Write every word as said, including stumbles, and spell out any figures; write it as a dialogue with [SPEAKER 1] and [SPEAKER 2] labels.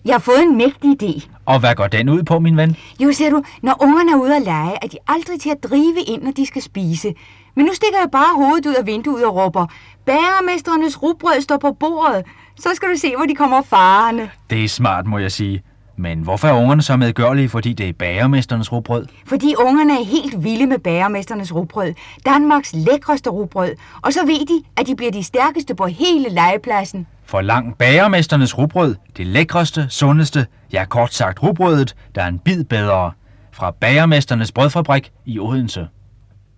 [SPEAKER 1] Jeg har fået en mægtig idé.
[SPEAKER 2] Og hvad går den ud på, min ven?
[SPEAKER 1] Jo, ser du, når ungerne er ude at lege, er de aldrig til at drive ind, når de skal spise. Men nu stikker jeg bare hovedet ud af vinduet og råber, bagermesternes rugbrød står på bordet. Så skal du se, hvor de kommer farende.
[SPEAKER 2] Det er smart, må jeg sige. Men hvorfor er ungerne så medgørlige, fordi det er bagermesternes rugbrød?
[SPEAKER 1] Fordi ungerne er helt vilde med bagermesternes rugbrød. Danmarks lækreste rugbrød. Og så ved de, at de bliver de stærkeste på hele legepladsen.
[SPEAKER 2] For langt bagermesternes rugbrød, det lækreste, sundeste, ja kort sagt rugbrødet, der er en bid bedre. Fra bagermesternes brødfabrik i Odense.